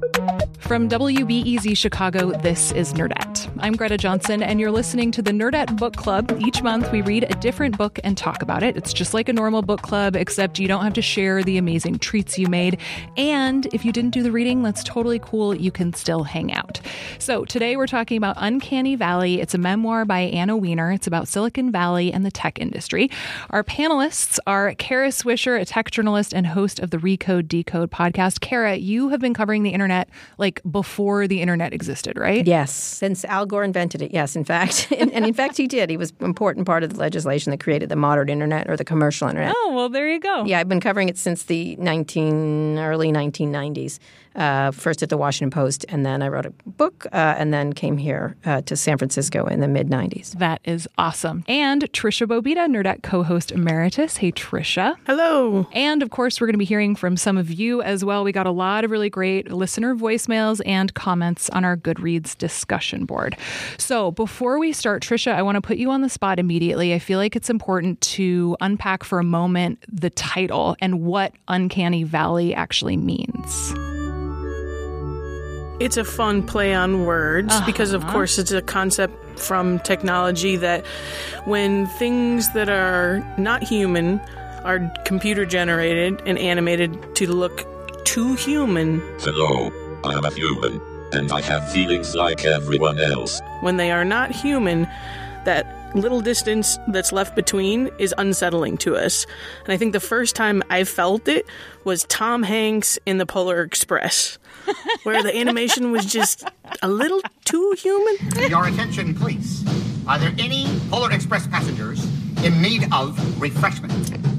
From WBEZ Chicago, this is Nerdette. I'm Greta Johnson, and you're listening to the Nerdette Book Club. Each month, we read a different book and talk about it. It's just like a normal book club, except you don't have to share the amazing treats you made. And if you didn't do the reading, that's totally cool. You can still hang out. So today, we're talking about Uncanny Valley. It's a memoir by Anna Wiener. It's about Silicon Valley and the tech industry. Our panelists are Kara Swisher, a tech journalist and host of the Recode Decode podcast. Kara, you have been covering the internet like before the internet existed, right? Yes, since Al Gore invented it, yes, in fact. and in fact, he did. He was an important part of the legislation that created the modern internet or the commercial internet. Oh, well, there you go. Yeah, I've been covering it since the early 1990s. First at the Washington Post, and then I wrote a book, and then came here to San Francisco in the mid-90s. That is awesome. And Trisha Bobita, Nerdette co-host emeritus. Hey, Trisha. Hello. And, of course, we're going to be hearing from some of you as well. We got a lot of really great listener voicemails and comments on our Goodreads discussion board. So before we start, Trisha, I want to put you on the spot immediately. I feel like it's important to unpack for a moment the title and what Uncanny Valley actually means. It's a fun play on words because, of course, it's a concept from technology that when things that are not human are computer generated and animated to look too human. Hello, I'm a human, and I have feelings like everyone else. When they are not human, that little distance that's left between is unsettling to us. And I think the first time I felt it was Tom Hanks in the Polar Express, where the animation was just a little too human. Your attention, please. Are there any Polar Express passengers in need of refreshment?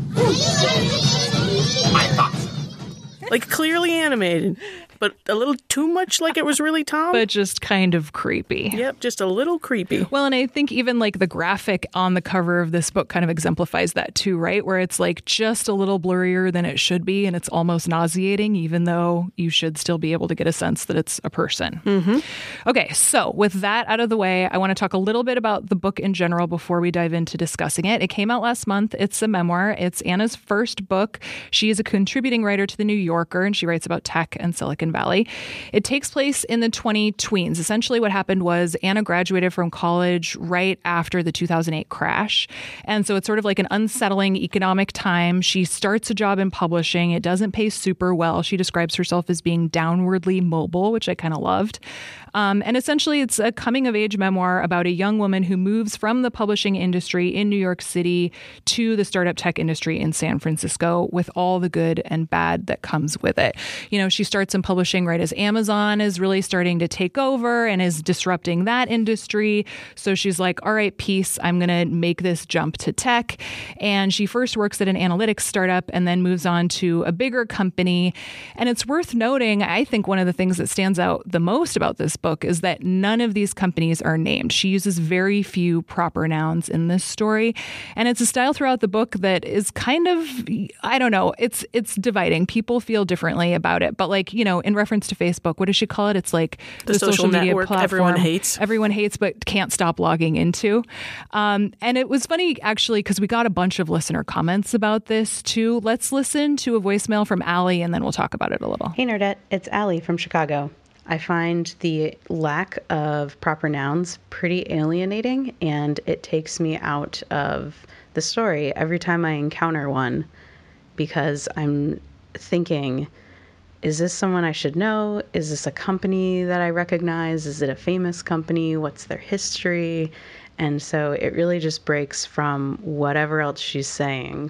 I thought so. Like, clearly animated, but a little too much like it was really Tom. But just kind of creepy. Yep, just a little creepy. Well, and I think even like the graphic on the cover of this book kind of exemplifies that too, right? Where it's like just a little blurrier than it should be, and it's almost nauseating, even though you should still be able to get a sense that it's a person. Mm-hmm. Okay, so with that out of the way, I want to talk a little bit about the book in general before we dive into discussing it. It came out last month. It's a memoir. It's Anna's first book. She is a contributing writer to The New Yorker, and she writes about tech and Silicon Valley. It takes place in the 20-tweens. Essentially what happened was Anna graduated from college right after the 2008 crash. And so it's sort of like an unsettling economic time. She starts a job in publishing. It doesn't pay super well. She describes herself as being downwardly mobile, which I kind of loved. And essentially it's a coming-of-age memoir about a young woman who moves from the publishing industry in New York City to the startup tech industry in San Francisco with all the good and bad that comes with it. You know, she starts in publishing right as Amazon is really starting to take over and is disrupting that industry. So she's like, all right, peace, I'm going to make this jump to tech. And she first works at an analytics startup and then moves on to a bigger company. And it's worth noting, I think one of the things that stands out the most about this book is that none of these companies are named. She uses very few proper nouns in this story. And it's a style throughout the book that is kind of, I don't know, it's dividing. People feel differently about it. But like, you know, in reference to Facebook, what does she call it? It's like the social media network platform everyone hates but can't stop logging into. And it was funny, actually, because we got a bunch of listener comments about this, too. Let's listen to a voicemail from Allie, and then we'll talk about it a little. Hey, Nerdette. It's Allie from Chicago. I find the lack of proper nouns pretty alienating, and it takes me out of the story every time I encounter one, because I'm thinking, is this someone I should know? Is this a company that I recognize? Is it a famous company? What's their history? And so it really just breaks from whatever else she's saying.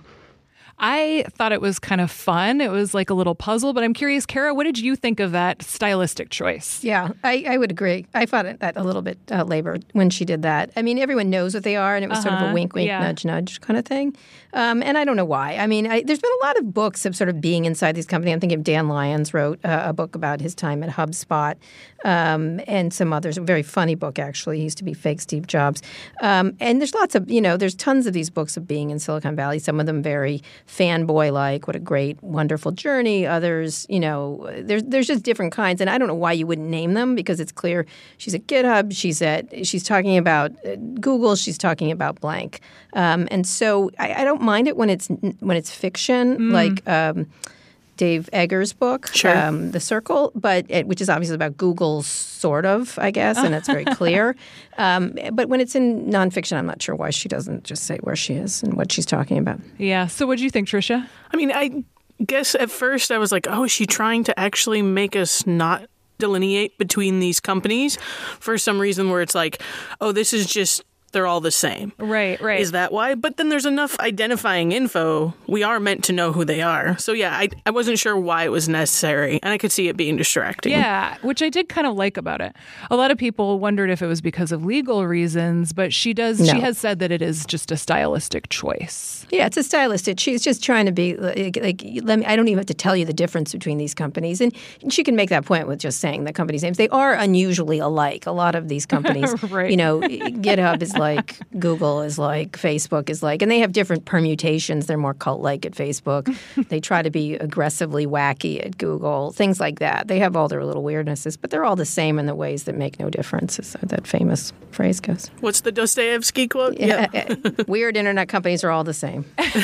I thought it was kind of fun. It was like a little puzzle, but I'm curious, Kara, what did you think of that stylistic choice? Yeah, I would agree. I found that a little bit labored when she did that. I mean, everyone knows what they are, and it was sort of a wink, wink, nudge, nudge kind of thing. And I don't know why. I mean, there's been a lot of books of sort of being inside these companies. I'm thinking of Dan Lyons wrote a book about his time at HubSpot, and some others. A very funny book, actually. He used to be fake Steve Jobs. And there's lots of, there's tons of these books of being in Silicon Valley, some of them very fanboy-like, what a great, wonderful journey. Others, there's just different kinds. And I don't know why you wouldn't name them, because it's clear she's at GitHub, she's talking about Google, she's talking about blank. And so I don't mind it when it's fiction, like Dave Eggers' book, Sure. The Circle, which is obviously about Google, sort of, I guess, and it's very clear. But when it's in nonfiction, I'm not sure why she doesn't just say where she is and what she's talking about. Yeah. So what do you think, Tricia? I mean, I guess at first I was like, oh, is she trying to actually make us not delineate between these companies for some reason where it's like, oh, this is just, they're all the same. Right. Is that why? But then there's enough identifying info. We are meant to know who they are. So yeah, I wasn't sure why it was necessary, and I could see it being distracting. Yeah, which I did kind of like about it. A lot of people wondered if it was because of legal reasons, but she has said that it is just a stylistic choice. Yeah, it's a stylistic. She's just trying to be like I don't even have to tell you the difference between these companies. And she can make that point with just saying the companies' names. They are unusually alike. A lot of these companies, right. GitHub is like, Google is like, Facebook is like, and they have different permutations. They're more cult-like at Facebook. They try to be aggressively wacky at Google, things like that. They have all their little weirdnesses, but they're all the same in the ways that make no difference, as that famous phrase goes. What's the Dostoevsky quote? Yeah. Weird internet companies are all the same.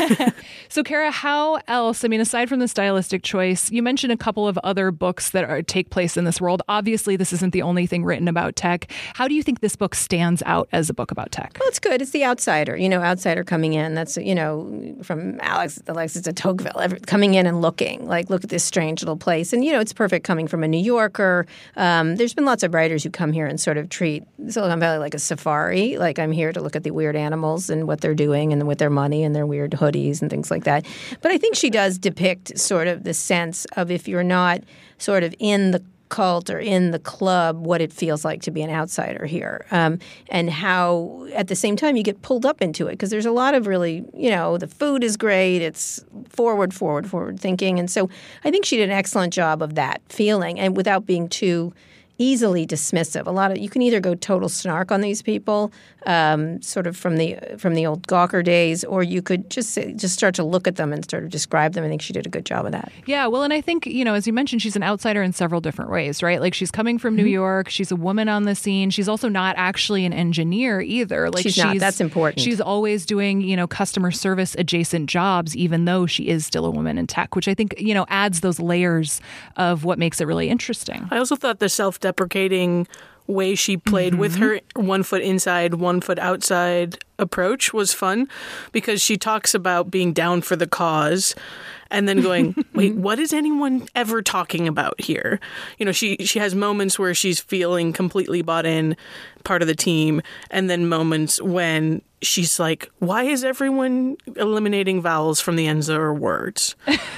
So, Kara, how else, I mean, aside from the stylistic choice, you mentioned a couple of other books that take place in this world. Obviously, this isn't the only thing written about tech. How do you think this book stands out as a book about tech? Well, it's good. It's the outsider, outsider coming in. That's, from Alexis de Tocqueville, coming in and looking, like, look at this strange little place. And, it's perfect coming from a New Yorker. There's been lots of writers who come here and sort of treat Silicon Valley like a safari. Like, I'm here to look at the weird animals and what they're doing and with their money and their weird hoodies and things like that. But I think she does depict sort of the sense of, if you're not sort of in the cult or in the club, what it feels like to be an outsider here, and how at the same time you get pulled up into it, because there's a lot of really, the food is great, it's forward thinking, and so I think she did an excellent job of that feeling, and without being too easily dismissive. You can either go total snark on these people, sort of from the old Gawker days, or you could just start to look at them and sort of describe them. I think she did a good job of that. Yeah, well, and I think, as you mentioned, she's an outsider in several different ways, right? Like, she's coming from New York. She's a woman on the scene. She's also not actually an engineer either. Like, she's not. That's important. She's always doing, customer service adjacent jobs, even though she is still a woman in tech, which I think, adds those layers of what makes it really interesting. I also thought the self-deprecating way she played with her 1 foot inside, 1 foot outside approach was fun, because she talks about being down for the cause and then going, wait, what is anyone ever talking about here? She has moments where she's feeling completely bought in, part of the team, and then moments when she's like, why is everyone eliminating vowels from the ends of her words?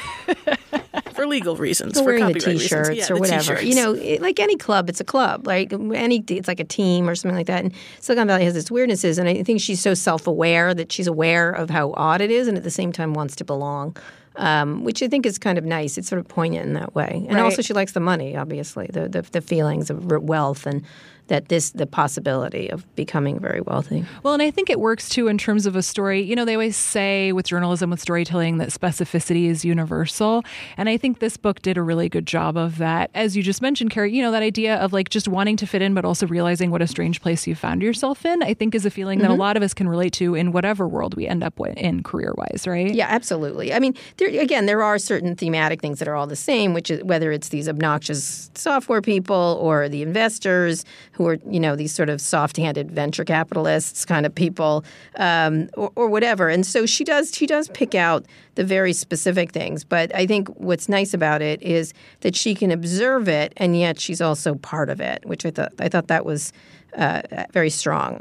For legal reasons, for wearing copyright the T-shirts reasons. or whatever. T-shirts. Like any club, it's a club. Like it's like a team or something like that. And Silicon Valley has its weirdnesses, and I think she's so self-aware that she's aware of how odd it is, and at the same time wants to belong, which I think is kind of nice. It's sort of poignant in that way. And also she likes the money, obviously, the feelings of wealth and the possibility of becoming very wealthy. Well, and I think it works, too, in terms of a story. They always say with journalism, with storytelling, that specificity is universal. And I think this book did a really good job of that. As you just mentioned, Carrie, that idea of like just wanting to fit in, but also realizing what a strange place you found yourself in, I think is a feeling that a lot of us can relate to in whatever world we end up in career-wise, right? Yeah, absolutely. I mean, there are certain thematic things that are all the same, which is whether it's these obnoxious software people or the investors who are, these sort of soft-handed venture capitalists kind of people, or whatever. And so she does pick out the very specific things. But I think what's nice about it is that she can observe it, and yet she's also part of it, which I thought that was very strong.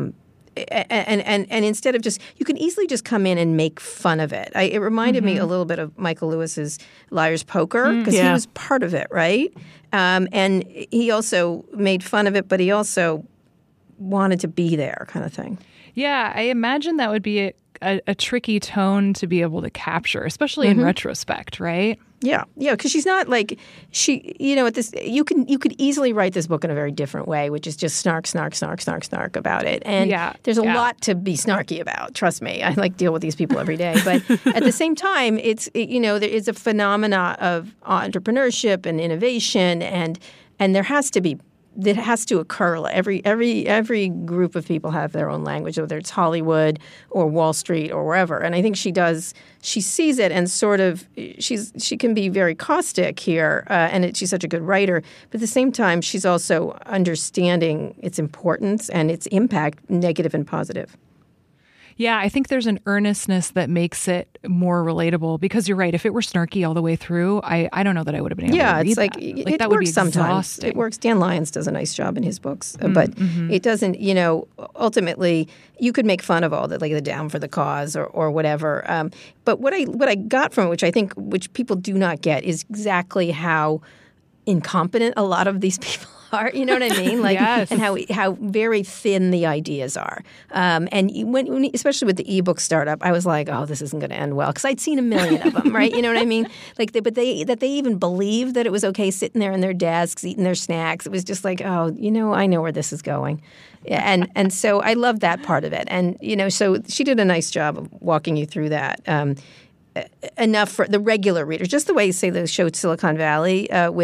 And instead of you can easily just come in and make fun of it. It reminded me a little bit of Michael Lewis's Liar's Poker, because he was part of it, right? And he also made fun of it, but he also wanted to be there, kind of thing. Yeah, I imagine that would be a tricky tone to be able to capture, especially in retrospect, right? Yeah, because she's not like at this. You could easily write this book in a very different way, which is just snark about it. And there's a lot to be snarky about. Trust me, I deal with these people every day. But at the same time, there is a phenomena of entrepreneurship and innovation, and there has to be that has to occur. Every group of people have their own language, whether it's Hollywood or Wall Street or wherever. And I think she sees it and sort of she can be very caustic here, and she's such a good writer. But at the same time, she's also understanding its importance and its impact, negative and positive. Yeah, I think there's an earnestness that makes it more relatable because you're right. If it were snarky all the way through, I don't know that I would have been able to read it's like that. It that works would be sometimes. Exhausting. It works. Dan Lyons does a nice job in his books, but it doesn't. Ultimately, you could make fun of all that, like the down for the cause or whatever. But what I got from it, which people do not get, is exactly how incompetent a lot of these people are. You know what I mean? Like, yes. And how very thin the ideas are. And when especially with the ebook startup, I was like, oh, this isn't going to end well because I'd seen a million of them, right? You know what I mean? Like, but they even believed that it was okay sitting there in their desks eating their snacks. It was just like, oh, I know where this is going. And so I love that part of it. And so she did a nice job of walking you through that. Enough for the regular reader, just the way, say, the show Silicon Valley on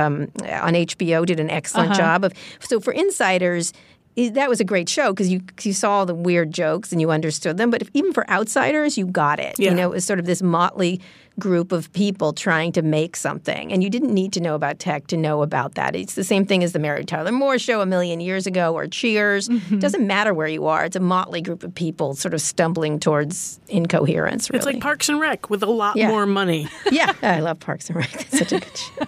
HBO did an excellent job of. So for insiders, that was a great show because you saw the weird jokes and you understood them. But even for outsiders, you got it. Yeah. It was sort of this motley group of people trying to make something. And you didn't need to know about tech to know about that. It's the same thing as the Mary Tyler Moore Show a million years ago or Cheers. It doesn't matter where you are. It's a motley group of people sort of stumbling towards incoherence, really. It's like Parks and Rec with a lot more money. Yeah. I love Parks and Rec. That's such a good show.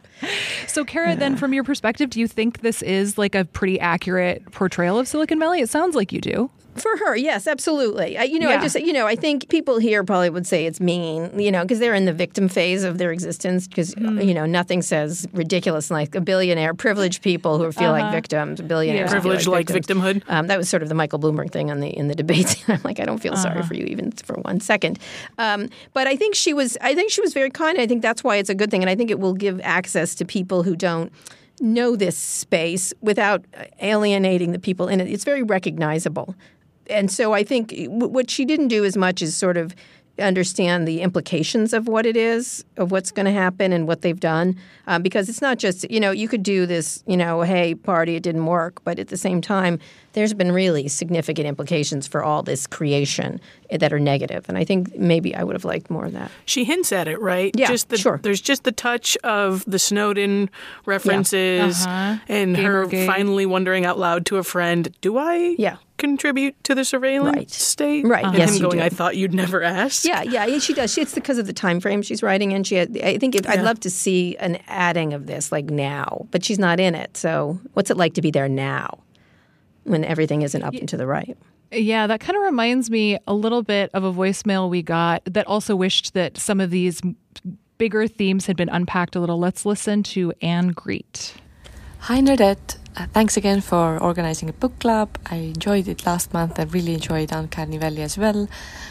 So, Kara, then from your perspective, do you think this is like a pretty accurate portrayal of Silicon Valley? It sounds like you do. For her, yes, absolutely. I think people here probably would say it's mean, because they're in the victim phase of their existence because, nothing says ridiculous like a billionaire, privileged people who feel like victims, billionaires. Yeah. Privilege like victimhood. That was sort of the Michael Bloomberg thing in the debates. I'm like, I don't feel sorry for you even for 1 second. But I think she was very kind. I think that's why it's a good thing. And I think it will give access to people who don't know this space without alienating the people in it. It's very recognizable. And so I think what she didn't do as much is sort of understand the implications of what it is, of what's going to happen and what they've done. Because it's not just, you could do this, hey, party, it didn't work. But at the same time, there's been really significant implications for all this creation that are negative. And I think maybe I would have liked more of that. She hints at it, right? Yeah, sure. There's just the touch of the Snowden references and her finally wondering out loud to a friend, do I contribute to the surveillance state? Right. And Yes, him going, you do. I thought you'd never ask. Yeah, she does. It's because of the time frame she's writing in. I'd love to see an adding of this, like now, but she's not in it. So what's it like to be there now when everything isn't up and to the right? Yeah, that kind of reminds me a little bit of a voicemail we got that also wished that some of these bigger themes had been unpacked a little. Let's listen to Anne Greet. Hi, Nerdette. Thanks again for organizing a book club. I enjoyed it last month. I really enjoyed Uncanny Valley as well.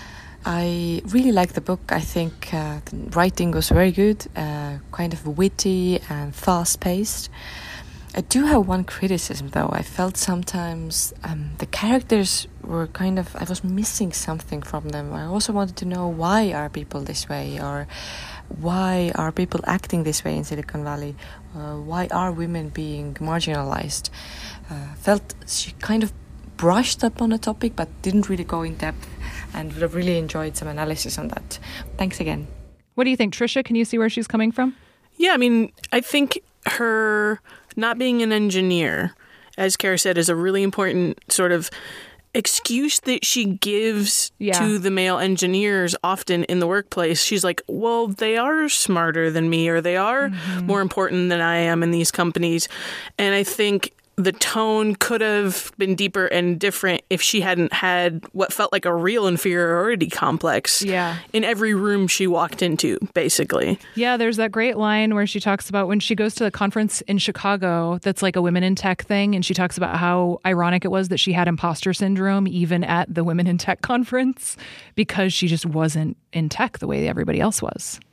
I really liked the book. I think the writing was very good, kind of witty and fast-paced. I do have one criticism, though. I felt sometimes the characters were I was missing something from them. I also wanted to know, why are people this way? Or why are people acting this way in Silicon Valley? Why are women being marginalized? Felt she kind of brushed up on a topic, but didn't really go in depth, and would have really enjoyed some analysis on that. Thanks again. What do you think, Trisha? Can you see where she's coming from? Yeah, I mean, I think her not being an engineer, as Kara said, is a really important sort of excuse that she gives to the male engineers often in the workplace. She's like, well, they are smarter than me, or they are more important than I am in these companies. And I think the tone could have been deeper and different if she hadn't had what felt like a real inferiority complex in every room she walked into, basically. Yeah, there's that great line where she talks about when she goes to the conference in Chicago that's like a women in tech thing, and she talks about how ironic it was that she had imposter syndrome even at the women in tech conference because she just wasn't in tech the way everybody else was.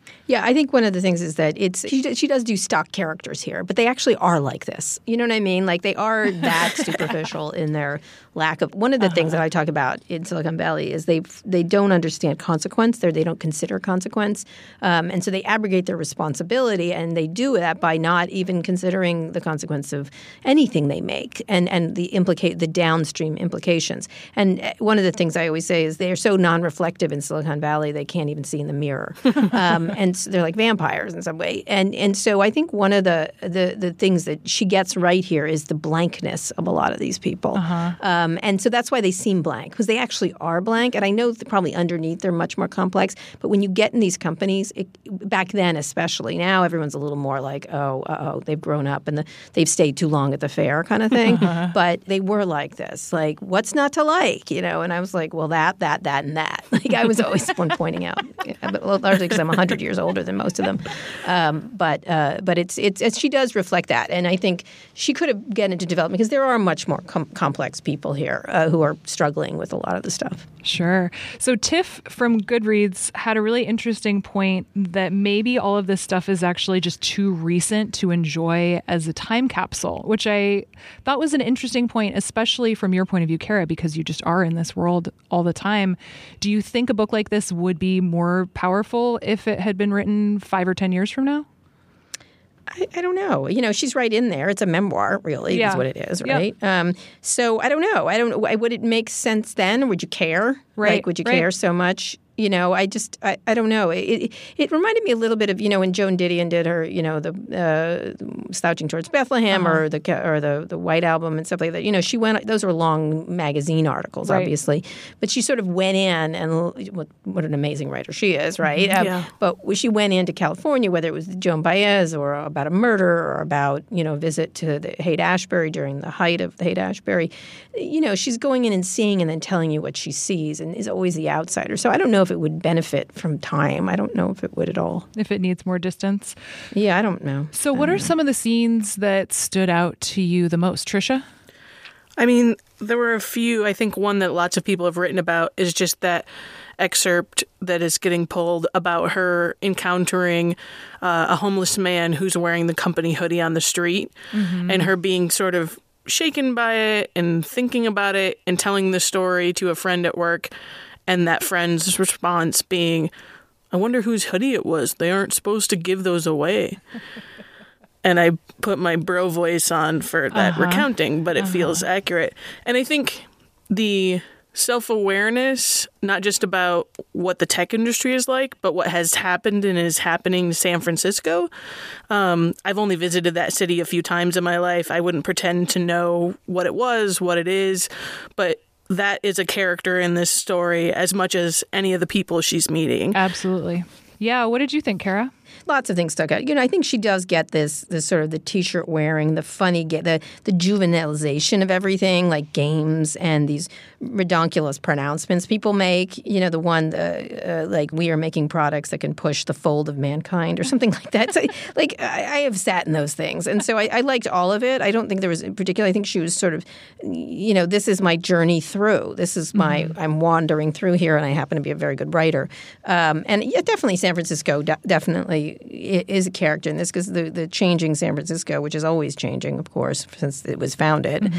Yeah, I think one of the things is that she does do stock characters here, but they actually are like this. You know what I mean? Like they are that superficial in their lack of. One of the things that I talk about in Silicon Valley is they don't understand consequence. They don't consider consequence, and so they abrogate their responsibility, and they do that by not even considering the consequence of anything they make and the downstream implications. And one of the things I always say is they are so non-reflective in Silicon Valley they can't even see in the mirror, and so they're like vampires in some way. And so I think one of the things that she gets right here is the blankness of a lot of these people. And so that's why they seem blank, because they actually are blank. And I know that probably underneath they're much more complex. But when you get in these companies, back then especially, now everyone's a little more like, they've grown up and they've stayed too long at the fair kind of thing. But they were like this, like, what's not to like, you know? And I was like, well, that, and that. Like I was always the one pointing out, but largely because I'm 100 years older than most of them. But it's she does reflect that. And I think she could have gotten into development because there are much more complex people here who are struggling with a lot of the stuff. Sure. So Tiff from Goodreads had a really interesting point that maybe all of this stuff is actually just too recent to enjoy as a time capsule, which I thought was an interesting point, especially from your point of view, Kara, because you just are in this world all the time. Do you think a book like this would be more powerful if it had been written 5 or 10 years from now? I don't know. You know, she's right in there. It's a memoir, really, is what it is, right? Yeah. So I don't know. Would it make sense then? Or would you care? Right. Like, would you care so much? You know, I don't know. It reminded me a little bit of, you know, when Joan Didion did her, you know, the Slouching Towards Bethlehem or the White Album and stuff like that. You know, she went. Those were long magazine articles, obviously, but she sort of went in and what an amazing writer she is, right? But she went into California, whether it was Joan Baez or about a murder or about, you know, a visit to the Haight-Ashbury during the height of the Haight-Ashbury. You know, she's going in and seeing and then telling you what she sees and is always the outsider. So I don't know if it would benefit from time. I don't know if it would at all. If it needs more distance? Yeah, I don't know. So what are some of the scenes that stood out to you the most, Tricia? I mean, there were a few. I think one that lots of people have written about is just that excerpt that is getting pulled about her encountering a homeless man who's wearing the company hoodie on the street and her being sort of shaken by it and thinking about it and telling the story to a friend at work. And that friend's response being, I wonder whose hoodie it was. They aren't supposed to give those away. And I put my bro voice on for that recounting, but it feels accurate. And I think the self-awareness, not just about what the tech industry is like, but what has happened and is happening to San Francisco. I've only visited that city a few times in my life. I wouldn't pretend to know what it was, what it is, but that is a character in this story as much as any of the people she's meeting. Absolutely. Yeah. What did you think, Kara? Lots of things stuck out. You know, I think she does get this sort of the T-shirt wearing, the funny, the juvenilization of everything, like games and these redonkulous pronouncements people make. You know, the one like we are making products that can push the fold of mankind or something like that. So, like I have sat in those things, and so I liked all of it. I don't think there was in particular. I think she was sort of, you know, this is my journey through. This is my I'm wandering through here, and I happen to be a very good writer. And yeah, definitely San Francisco. Definitely is a character in this because the changing San Francisco, which is always changing, of course, since it was founded,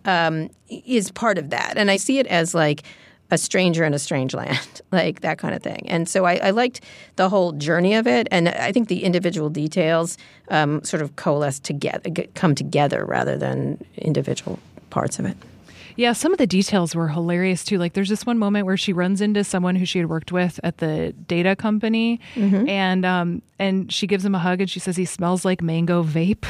is part of that. And I see it as like a stranger in a strange land, like that kind of thing. And so I liked the whole journey of it. And I think the individual details sort of coalesce together, come together rather than individual parts of it. Yeah, some of the details were hilarious, too. Like, there's this one moment where she runs into someone who she had worked with at the data company, and she gives him a hug, and she says he smells like mango vape.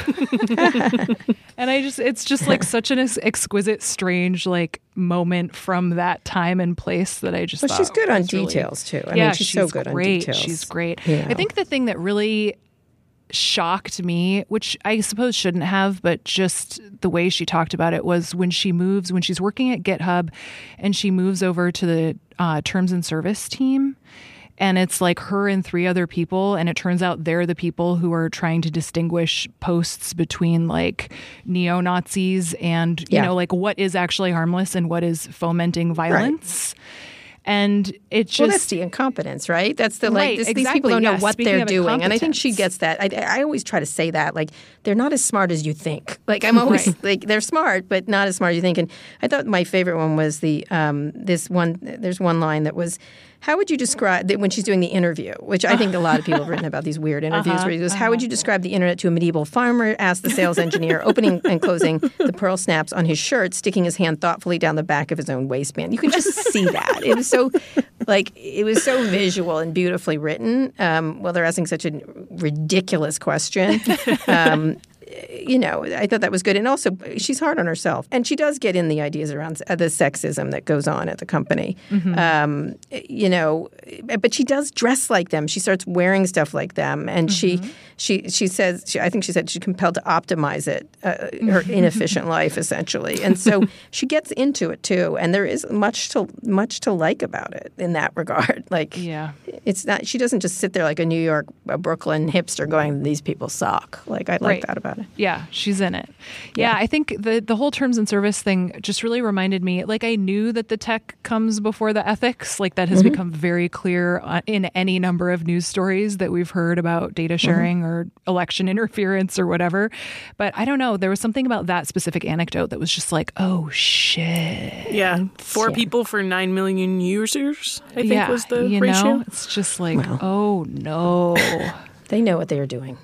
And it's just like such an exquisite, strange, like, moment from that time and place that I just thought. She's good on details, too. I mean, she's so good on details. She's great. Yeah. I think the thing that really shocked me, which I suppose shouldn't have, but just the way she talked about it, was when she's working at GitHub and she moves over to the terms and service team, and it's like her and 3 other people, and it turns out they're the people who are trying to distinguish posts between like neo-Nazis and, you know, like what is actually harmless and what is fomenting violence. Right. And it just... Well, that's the incompetence, right? That's the, right, these exactly, people don't know yes. what Speaking they're of doing. And I think she gets that. I always try to say that, like, they're not as smart as you think. Like, I'm always, Right. like, they're smart, but not as smart as you think. And I thought my favorite one was there's one line that was, how would you describe, when she's doing the interview, which I think a lot of people have written about these weird interviews, where he goes, how would you describe the internet to a medieval farmer? Asked the sales engineer, opening and closing the pearl snaps on his shirt, sticking his hand thoughtfully down the back of his own waistband. You can just see that. It was so, it was so visual and beautifully written. They're asking such a ridiculous question. I thought that was good. And also, she's hard on herself. And she does get in the ideas around the sexism that goes on at the company. Mm-hmm. But she does dress like them. She starts wearing stuff like them. And she says, I think she said she's compelled to optimize it, her inefficient life, essentially. And so she gets into it, too. And there is much to like about it in that regard. It's not, she doesn't just sit there like a Brooklyn hipster going, these people suck. I like that about it. Yeah, she's in it. Yeah, I think the whole terms and service thing just really reminded me, I knew that the tech comes before the ethics. That has become very clear in any number of news stories that we've heard about data sharing or election interference or whatever. But I don't know, there was something about that specific anecdote that was just oh, shit. Yeah, 4 people for 9 million users, I think was the ratio. It's just oh, no. They know what they are doing.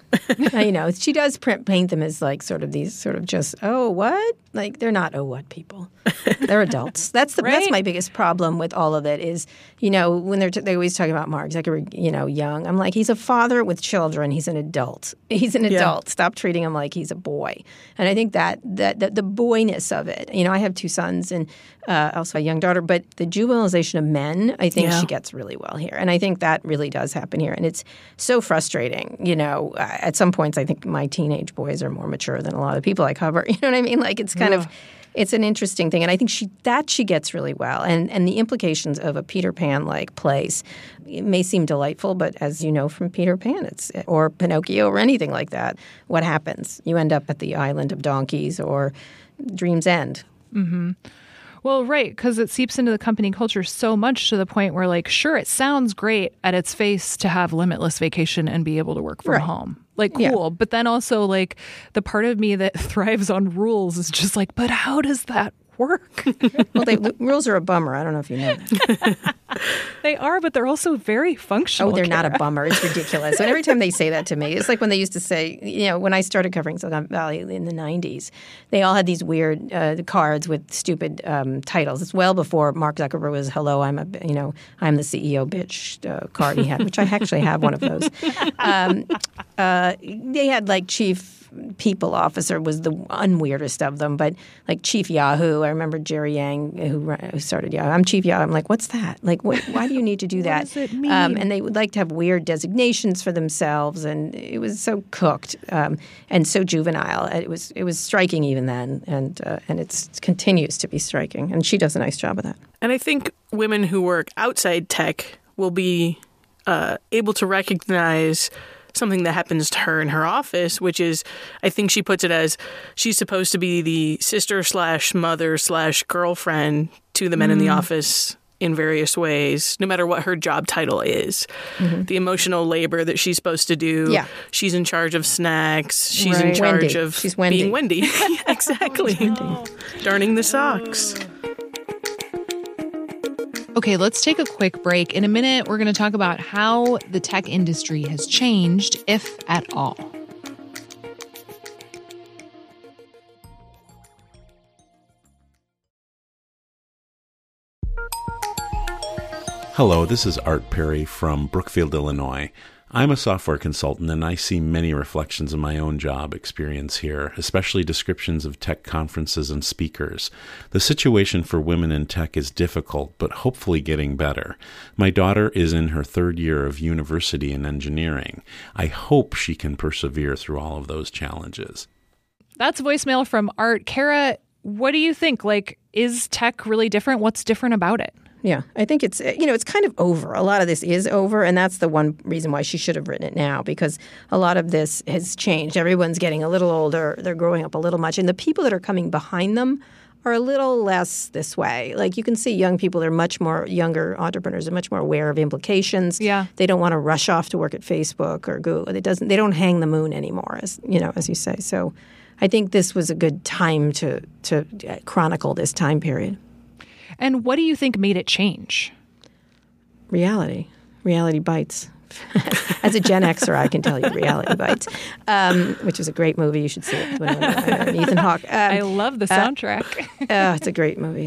She does paint them as sort of these sort of just, oh, what? They're not oh, what people. They're adults. That's my biggest problem with all of it is, when they always talk about Mark Zuckerberg, young. I'm like, he's a father with children. He's an adult. He's an adult. Yeah. Stop treating him like he's a boy. And I think that the boyness of it, I have 2 sons and also a young daughter, but the juvenilization of men, I think she gets really well here. And I think that really does happen here. And it's so frustrating. At some points, I think my teenage boys are more mature than a lot of people I cover. You know what I mean? It's kind of, it's an interesting thing. And I think she gets really well. And the implications of a Peter Pan-like place, it may seem delightful, but as you know from Peter Pan, or Pinocchio or anything like that, what happens? You end up at the island of donkeys or Dream's End. Mm-hmm. Well, right, because it seeps into the company culture so much to the point where, sure, it sounds great at its face to have limitless vacation and be able to work from home. Cool. Yeah. But then also, the part of me that thrives on rules is just but how does that work? Well, rules are a bummer. I don't know if you know that. They are, but they're also very functional. Oh, they're not a bummer. It's ridiculous. And every time they say that to me, it's like when they used to say, when I started covering Silicon Valley in the 90s, they all had these weird cards with stupid titles. It's well before Mark Zuckerberg was, hello, I'm the CEO bitch card he had, which I actually have one of those. They had chief people officer was the unweirdest of them, but Chief Yahoo, I remember Jerry Yang who started Yahoo. I'm Chief Yahoo. I'm like, what's that? Why do you need to do that? What does it mean? And they would like to have weird designations for themselves, and it was so cooked and so juvenile. It was striking even then, and it continues to be striking. And she does a nice job of that. And I think women who work outside tech will be able to recognize something that happens to her in her office, which is, I think she puts it as, she's supposed to be the sister/mother/girlfriend to the men in the office in various ways, no matter what her job title is. Mm-hmm. The emotional labor that she's supposed to do. Yeah. She's in charge of snacks. She's in charge of being Wendy. Exactly. Darning the socks. Okay, let's take a quick break. In a minute, we're going to talk about how the tech industry has changed, if at all. Hello, this is Art Perry from Brookfield, Illinois. I'm a software consultant, and I see many reflections of my own job experience here, especially descriptions of tech conferences and speakers. The situation for women in tech is difficult, but hopefully getting better. My daughter is in her 3rd year of university in engineering. I hope she can persevere through all of those challenges. That's voicemail from Art. Kara, what do you think? Is tech really different? What's different about it? Yeah, I think it's kind of over. A lot of this is over, and that's the one reason why she should have written it now, because a lot of this has changed. Everyone's getting a little older. They're growing up a little much. And the people that are coming behind them are a little less this way. Like you can see young people, they're much more, younger entrepreneurs are much more aware of implications. Yeah. They don't want to rush off to work at Facebook or Google. They don't hang the moon anymore, as you say. So I think this was a good time to chronicle this time period. And what do you think made it change? Reality. Reality bites. As a Gen Xer, I can tell you Reality Bites, which is a great movie. You should see it. Ethan Hawke. I love the soundtrack. It's a great movie.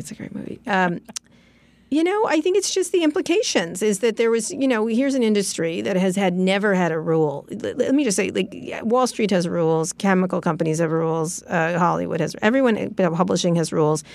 I think it's just the implications is that there was, here's an industry that has never had a rule. Let me just say, like, Wall Street has rules, chemical companies have rules, Hollywood has, everyone, publishing has rules.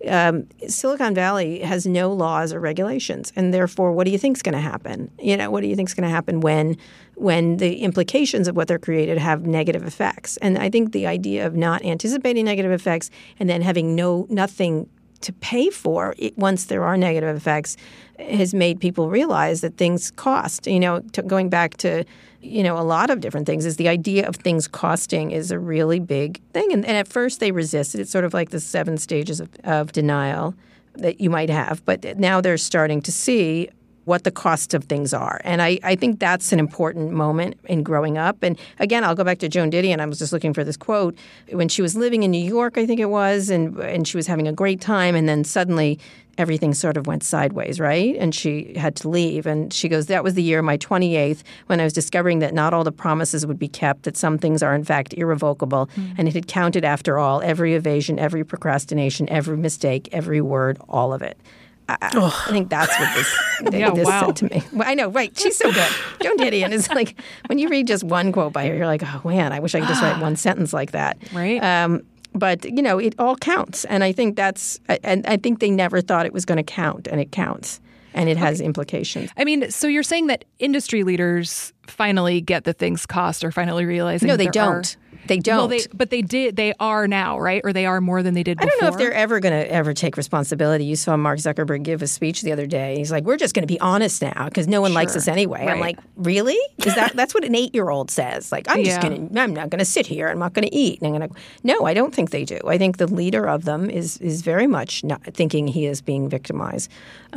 Silicon Valley has no laws or regulations. And therefore, what do you think is going to happen? What do you think is going to happen when the implications of what they're created have negative effects? And I think the idea of not anticipating negative effects and then having nothing to pay for it once there are negative effects has made people realize that things cost. Going back to, a lot of different things is the idea of things costing is a really big thing. And at first they resisted. It's sort of like the 7 stages of denial that you might have. But now they're starting to see what the cost of things are. And I think that's an important moment in growing up. And again, I'll go back to Joan Didion. I was just looking for this quote. When she was living in New York, I think it was, and she was having a great time, and then suddenly everything sort of went sideways, right? And she had to leave. And she goes, that was the year, my 28th, when I was discovering that not all the promises would be kept, that some things are in fact irrevocable. And it had counted after all, every evasion, every procrastination, every mistake, every word, all of it. I think that's what this said to me. Well, I know, right? She's so good. Joan Didion is like, when you read just one quote by her, you're like, oh, man, I wish I could just write one sentence like that. Right. But, it all counts. And I think I think they never thought it was going to count, and it counts. And it has implications. I mean, so you're saying that industry leaders finally get that things cost or finally realizing No, they don't. They don't. Well, but they did. They are now, right? Or they are more than they did before? I don't know if they're ever going to take responsibility. You saw Mark Zuckerberg give a speech the other day. He's like, we're just going to be honest now because no one likes us anyway. Right. I'm like, really? That's what an 8-year-old says. Like, I'm not going to sit here. I'm not going to eat. No, I don't think they do. I think the leader of them is very much not thinking he is being victimized.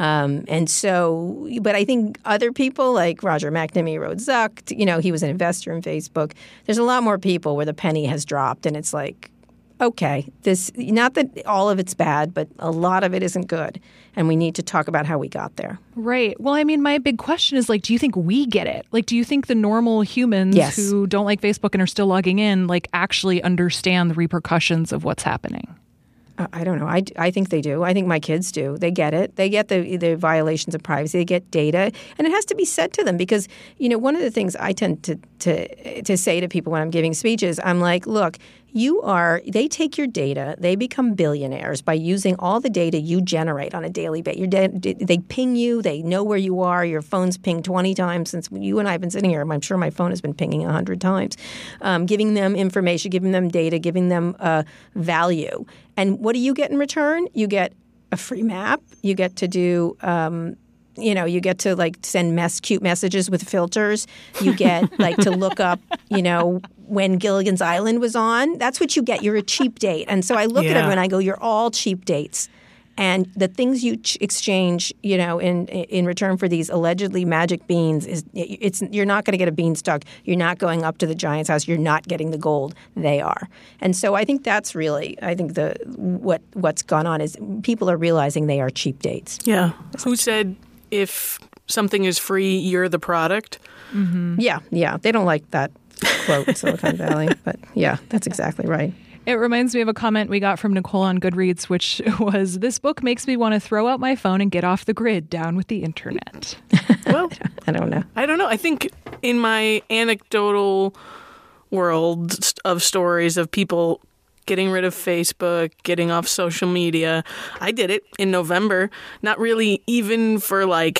But I think other people like Roger McNamee wrote Zuck, he was an investor in Facebook. There's a lot more people where the penny has dropped, and it's like, okay, this, not that all of it's bad, but a lot of it isn't good, and we need to talk about how we got there. Right. Well, I mean, my big question is, like, do you think we get it? Like, do you think the normal humans who don't like Facebook and are still logging in, like, actually understand the repercussions of what's happening? I don't know. I think they do. I think my kids do. They get it. They get the violations of privacy. They get data. And it has to be said to them because, one of the things I tend to say to people when I'm giving speeches, I'm like, look, they take your data. They become billionaires by using all the data you generate on a daily basis. They ping you. They know where you are. Your phone's pinged 20 times since you and I have been sitting here. I'm sure my phone has been pinging 100 times. Giving them information, giving them data, giving them value. And what do you get in return? You get a free map. You get to do you get to like send cute messages with filters. You get like to look up, when Gilligan's Island was on. That's what you get. You're a cheap date. And so I look at them and I go, you're all cheap dates. And the things you exchange, in return for these allegedly magic beans you're not going to get a beanstalk. You're not going up to the giant's house. You're not getting the gold. They are. And so I think that's really, what's gone on is people are realizing they are cheap dates. Yeah. Who said if something is free, you're the product? Mm-hmm. Yeah. They don't like that quote in Silicon Valley. But yeah, that's exactly right. It reminds me of a comment we got from Nicole on Goodreads, which was, this book makes me want to throw out my phone and get off the grid, down with the internet. Well, I don't know. I think in my anecdotal world of stories of people getting rid of Facebook, getting off social media, I did it in November, not really even for like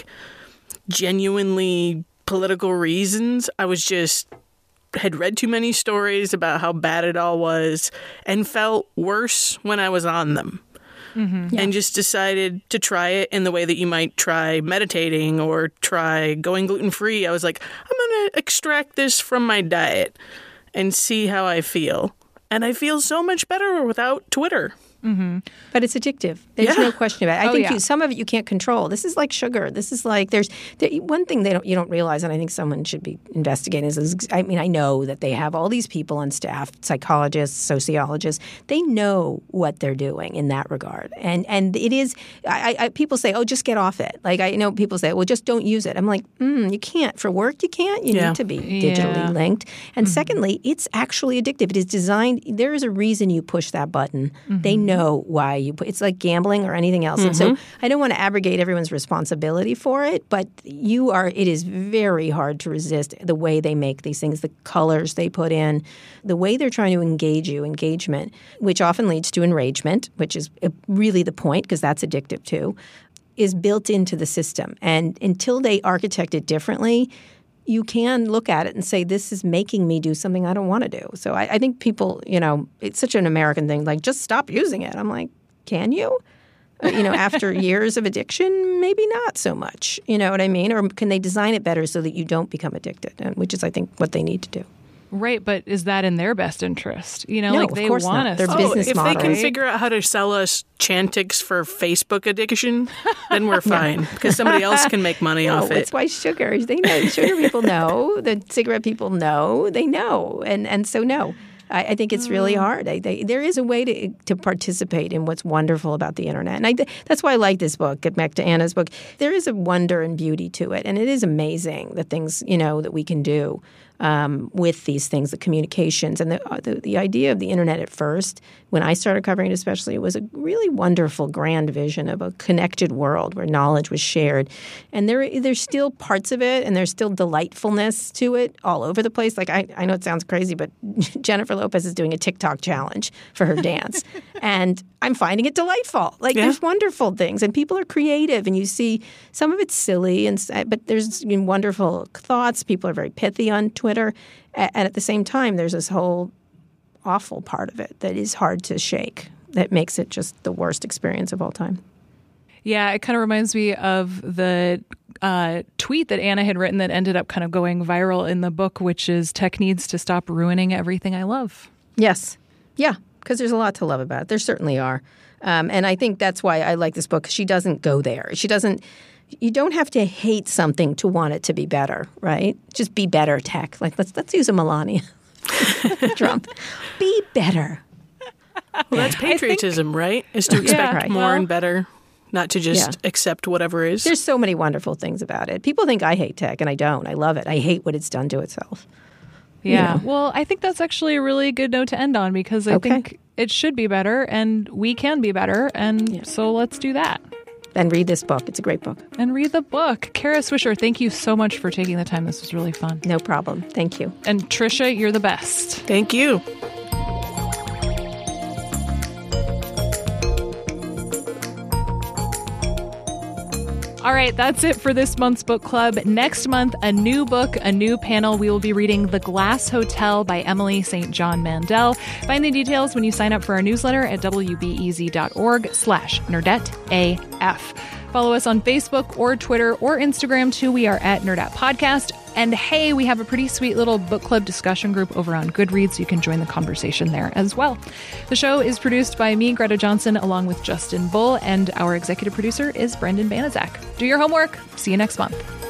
genuinely political reasons. I was just had read too many stories about how bad it all was and felt worse when I was on them. Mm-hmm. Yeah. And just decided to try it in the way that you might try meditating or try going gluten-free. I was like, I'm going to extract this from my diet and see how I feel. And I feel so much better without Twitter. Mm-hmm. But it's addictive. There's no question about it. I think some of it you can't control. This is like sugar. This is like one thing you don't realize, and I think someone should be investigating is I know that they have all these people on staff, psychologists, sociologists. They know what they're doing in that regard, and it is. People say, "Oh, just get off it." Like I know people say, "Well, just don't use it." I'm like, you can't for work. You can't. You need to be digitally linked. And secondly, it's actually addictive. It is designed. There is a reason you push that button. They know why you put. It's like gambling or anything else. And so I don't want to abrogate everyone's responsibility for it, but it is very hard to resist the way they make these things, the colors they put in, the way they're trying to engage you, engagement, which often leads to enragement, which is really the point because that's addictive too, is built into the system. And until they architect it differently, you can look at it and say, this is making me do something I don't want to do. So I think people, it's such an American thing, like, just stop using it. I'm like, can you? After years of addiction, maybe not so much. You know what I mean? Or can they design it better so that you don't become addicted, which is, I think, what they need to do. Right, but is that in their best interest? No, like they of course want not. us. Their business model. If they can figure out how to sell us Chantix for Facebook addiction, then we're fine because somebody else can make money off it. That's why sugar. They know. Sugar people know. The cigarette people know. They know, and so no. I think it's really hard. There is a way to participate in what's wonderful about the internet. And that's why I like this book. Get back to Anna's book. There is a wonder and beauty to it. And it is amazing the things, that we can do with these things, the communications. And the idea of the internet at first, when I started covering it especially, it was a really wonderful, grand vision of a connected world where knowledge was shared. And there's still parts of it, and there's still delightfulness to it all over the place. Like, I know it sounds crazy, but Jennifer Lopez is doing a TikTok challenge for her dance. And I'm finding it delightful. Like, there's wonderful things, and people are creative, and you see some of it's silly, but there's wonderful thoughts. People are very pithy on Twitter. And at the same time, there's this whole awful part of it that is hard to shake, that makes it just the worst experience of all time. Yeah, it kind of reminds me of the tweet that Anna had written that ended up kind of going viral in the book, which is tech needs to stop ruining everything I love. Yes. Yeah, because there's a lot to love about it. There certainly are. And I think that's why I like this book. She doesn't go there. You don't have to hate something to want it to be better, right? Just be better tech. Like, let's use a Melania Trump. Be better. Well, that's patriotism, right? Is to expect more and better, not to just accept whatever is. There's so many wonderful things about it. People think I hate tech, and I don't. I love it. I hate what it's done to itself. Yeah. Well, I think that's actually a really good note to end on, because I think it should be better, and we can be better, and so let's do that. And read this book. It's a great book. And read the book. Kara Swisher, thank you so much for taking the time. This was really fun. No problem. Thank you. And Trisha, you're the best. Thank you. All right, that's it for this month's book club. Next month, a new book, a new panel. We will be reading The Glass Hotel by Emily St. John Mandel. Find the details when you sign up for our newsletter at wbez.org/NerdetteAF. Follow us on Facebook or Twitter or Instagram too. We are at Nerdette Podcast. And hey, we have a pretty sweet little book club discussion group over on Goodreads. You can join the conversation there as well. The show is produced by me, Greta Johnson, along with Justin Bull, and our executive producer is Brendan Banaszak. Do your homework. See you next month.